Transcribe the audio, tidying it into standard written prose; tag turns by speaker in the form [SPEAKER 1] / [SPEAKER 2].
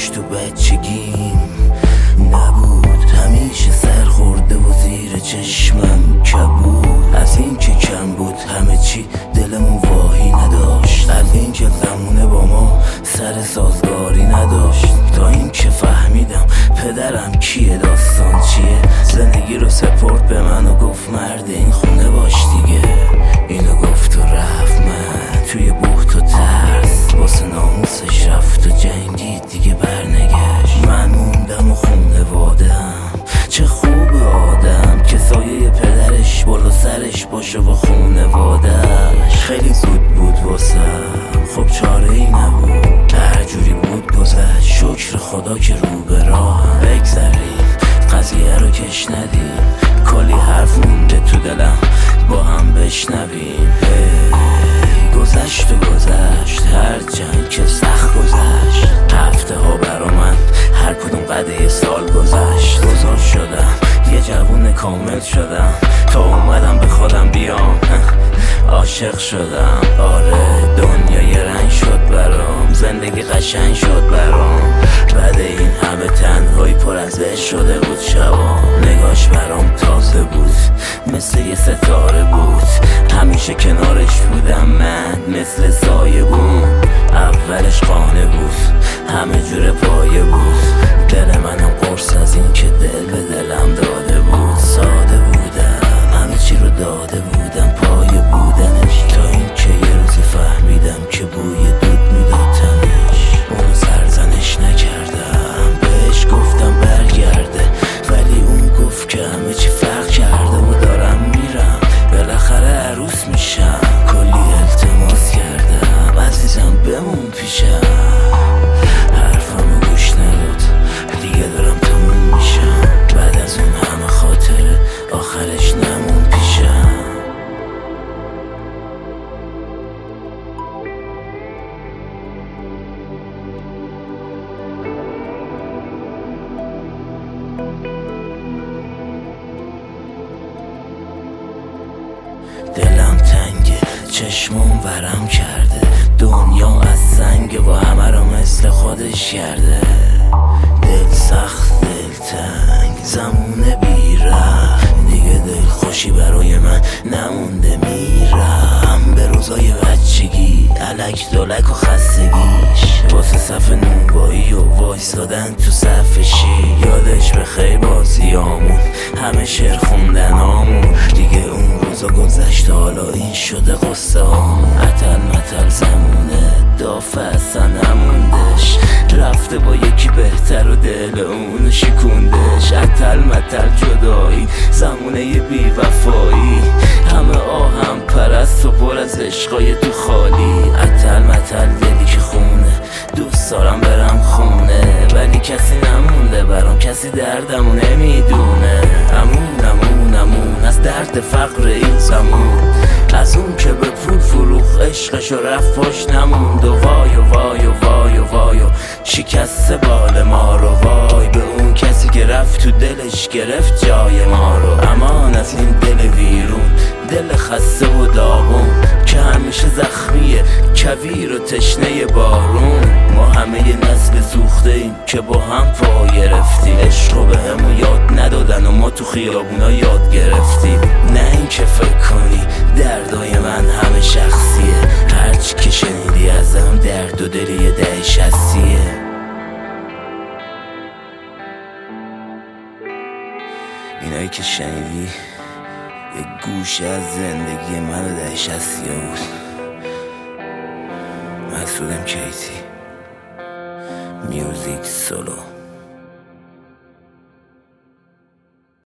[SPEAKER 1] داشت تو بچگیم نبود، همیشه سر خورده و زیر چشمم کبود. از این که کم بود همه چی دلمون واهی نداشت، از این که زمونه با ما سر سازگاری نداشت، تا این که فهمیدم پدرم کیه، داستان چیه. زندگی رو سپرد به من و گفت مرد این خونه باش دیگه. اینو گفت و رفت، من توی بوخت و ترس واسه ناموسش رفت و جنگید دیگه برنگشت. من موندم و خونواده‌ام، چه خوب آدم که سایه پدرش بالا سرش باشه و خونواده‌اش. خیلی زود بود واسم، خب چاره ای نبود، هر جوری بود گذشت. شکر خدا که رو به راهم. بگذریم قضیه رو کش ندیم، کلی حرف مونده تو دلم با هم بشنویم. گذشت و گذشت هر جنگ که سخت گذشت، هفته ها برا من هر کدوم قده سال گذشت. بزرگ شدم یه جوون کامل شدم، تا اومدم به خودم بیام عاشق شدم. آره دنیا یه رنگ شد برام، زندگی قشنگ شد برام. بعد این همه تنهایی پر از عشق شده بود شبام. نگاش برام تازه بود، مثل یه ستاره بود، همیشه کنارش بودم من، مثل سایه بود. اولش قانه بود، همه جور پایه بود، دل منم قرص از این که دل به دلم داده بود. ساده بودم، همه چی رو داده بودم، پایه بودنش، تا این که یه روزی فهمیدم که بوی دود میدادمش. اون سرزنش نکردم، بهش گفتم برگرده، ولی اون گفت که همه چی فرق کرده و دارم میرم، بالاخره عروس میشم. کلی التماس کردم عزیزم بمون پیشم، حرفمو گوش نداد، دیگه دارم تموم میشم. بعد از اون همه خاطره آخرش نمون پیشم. دلم تنگه، چشمم ورم کرده، دنیا از سنگه و همه رو مثل خودش کرده. دل سخت، دل تنگ، زمونه بیرم، دیگه دل خوشی برای من نمونده. میرم به روزای بچگی، الک دلک و خستگیش، واسه صف نونوایی و وایسادن تو صف شی. یادش به خیر بازیامون، همه شعر خوندنامون، دیگه اون روزا گذشت، حالا این شده قصه هامون. عطل مطل زمونه، دافه اصلا نموندش، رفته با یکی بهتر و دل اونو شکوندش. عطل مطل جدایی، زمونه یه بی وفایی، همه آهم پرست و پر از عشقای تو خالی. عطل مطل دلی که خونه، دوست دارم برم خونه، ولی کسی نمونده برام، کسی دردمو نمیدونه. امون از درد فقر این زمان، از اون که به پول فروخ عشقشو رفت پاش نموند. و وای و وای و وای و وای و شکست بال ما رو، وای به اون کسی که رفت تو دلش گرفت جای ما رو. امان از این دل ویرون، دل خسته و داغون، که همیشه زخمیه، کویر و تشنه بارون. ما همه یه نسل سوخته ایم که با هم پا گرفتیم، عشقو به همو یاد ندادن و ما تو خیابونا یاد گرفتیم. نه این که فکر کنی دردای من همه شخصیه، هرچی که شنیدی ازم درد و دلی 10-60. اینایی که شنیدی یه گوشه از زندگی منو 10-60 بود. مسعودم کیتی، میوزیک سولو.